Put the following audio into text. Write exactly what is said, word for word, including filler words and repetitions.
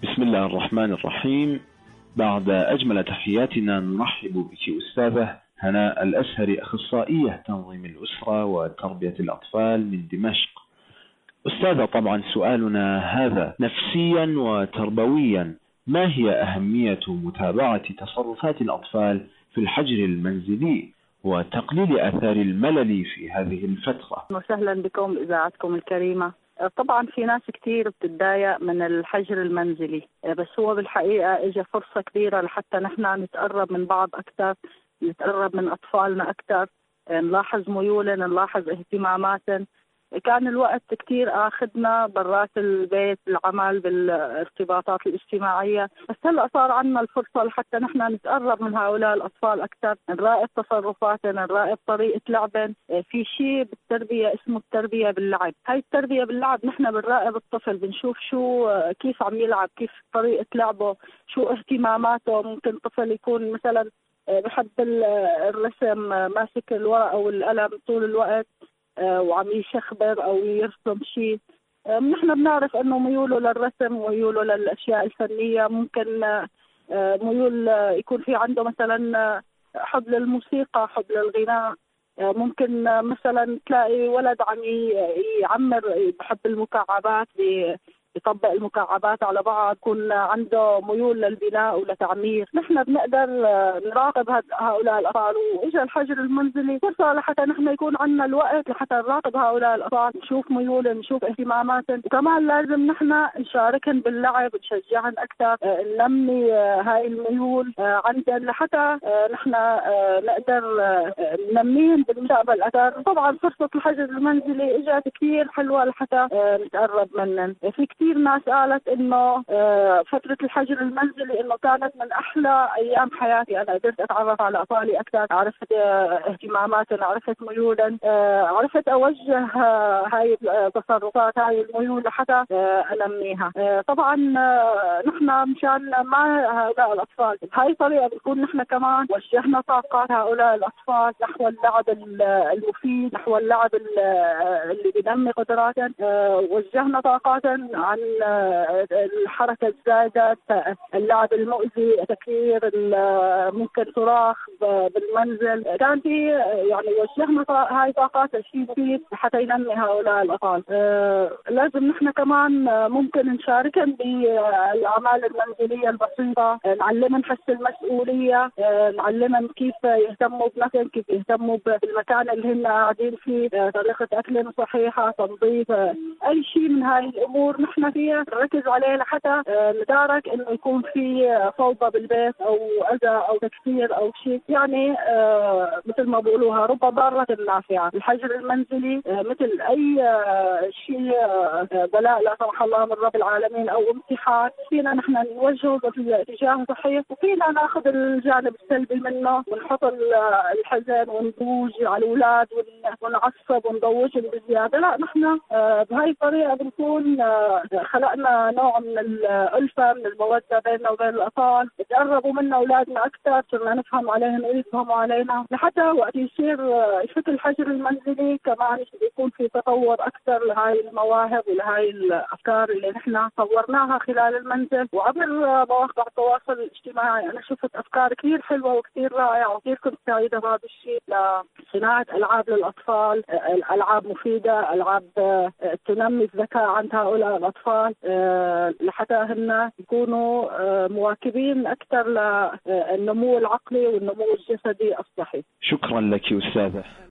بسم الله الرحمن الرحيم. بعد أجمل تحياتنا نرحب بك أستاذة هناء الأسهري، أخصائية تنظيم الأسرة وتربية الأطفال من دمشق. أستاذة، طبعا سؤالنا هذا نفسيا وتربويا، ما هي أهمية متابعة تصرفات الأطفال في الحجر المنزلي وتقليل آثار الملل في هذه الفترة؟ وسهلا بكم إذاعتكم الكريمة. طبعا في ناس كتير بتتضايق من الحجر المنزلي، بس هو بالحقيقة إجا فرصة كبيرة لحتى نحن نتقرب من بعض أكثر، نتقرب من أطفالنا أكثر، نلاحظ ميولنا، نلاحظ اهتماماتنا. كان الوقت كتير آخذنا برات البيت، العمل، بالارتباطات الاجتماعية، بس هلأ صار عنا الفرصة لحتى نحن نتقرب من هؤلاء الأطفال أكثر، نراقب تصرفاتنا، نراقب طريقة لعبهم. في شيء بالتربية اسمه التربية باللعب. هاي التربية باللعب نحن بنراقب الطفل، بنشوف شو كيف عم يلعب، كيف طريقة لعبه، شو اهتماماته. ممكن طفل يكون مثلا بحب الرسم، ماسك الورقة والقلم طول الوقت وعم يشخبر أو يرسم شيء. نحن بنعرف أنه ميوله للرسم وميوله للأشياء الفنية. ممكن ميول يكون في عنده مثلا حب للموسيقى، حب للغناء. ممكن مثلا تلاقي ولد عم يعمر، بحب المكعبات، يطبق المكعبات على بعض، يكون عنده ميول للبناء ولتعمير. نحن بنقدر نراقب هؤلاء الأطفال، وإجا الحجر المنزلي فرصة لحتى نحن يكون عندنا الوقت لحتى نراقب هؤلاء الأطفال، نشوف ميولهم، نشوف اهتماماتهم. وكمان لازم نحن نشاركهم باللعب، نشجعهم أكثر، ننمي هاي الميول عندهم لحتى نحن نقدر ننميهم بالمستقبل أكثر. طبعا فرصة الحجر المنزلي إجت كثير حلوة لحتى نتقرب منهم. في كثير ناس قالت انه فترة الحجر المنزلي انه كانت من احلى ايام حياتي. انا قدرت اتعرف على اطفالي اكثر، عرفت اهتماماتهم، عرفت ميولهم، عرفت اوجه هاي التصرفات، هاي الميول لحتى انميها. طبعا نحن مشان مع هؤلاء الاطفال بهاي الطريقة بنكون نحن كمان وجهنا طاقات هؤلاء الاطفال نحو اللعب المفيد، نحو اللعب اللي بينمي قدراتهم. وجهنا طاقاتهم عن الحركة الزايدة، اللعب المؤذي، تكرير، ممكن صراخ بالمنزل. كان في يعني وجهنا هاي طاقات الشيء مفيد حتى ينمي هؤلاء الأطفال. آه لازم نحن كمان ممكن نشاركهم بالأعمال المنزلية البسيطة، نعلمهم حس المسؤولية، آه نعلمهم كيف يهتموا بنفسهم، كيف يهتموا بالمكان اللي هن قاعدين فيه، آه طريقة أكل صحيحة، تنظيف، آه أي شيء من هاي الأمور نحن فيها نركز عليه لحتى ندارك انه يكون في فوضى بالبيت او اذى او تكسير او شيء. يعني آه مثل ما بيقولوها رب ضارة نافعة. الحجر المنزلي آه مثل اي آه شيء آه بلاء لا سمح الله من رب العالمين او امتحان، فينا نحن نوجهه باتجاه صحيح، وفينا ناخذ الجانب السلبي منه ونحط الحزن ونضوج على الاولاد ونعصب ونضوجهم بزياده. لا، نحن آه بهاي الطريقه بنكون آه خلقنا نوع من الألفة، من المودة بيننا وبين الأطفال، تقربوا منا أولادنا أكثر، صرنا نفهم عليهم ويفهموا علينا، لحتى وقت يصير يفك الحجر المنزلي كمان يكون في تطور أكثر لهاي المواهب ولهاي الأفكار اللي نحن طورناها خلال المنزل وعبر مواقع التواصل الاجتماعي. أنا شفت أفكار كثير حلوة وكثير رائعة، وكثير كنت سعيدة بهذا الشيء، لصناعة ألعاب للأطفال، ألعاب مفيدة، ألعاب تنمي الذكاء عند هؤلاء الأطفال لحتى هن يكونوا مواكبين أكثر للنمو العقلي والنمو الجسدي الصحي. شكرا لك أستاذة.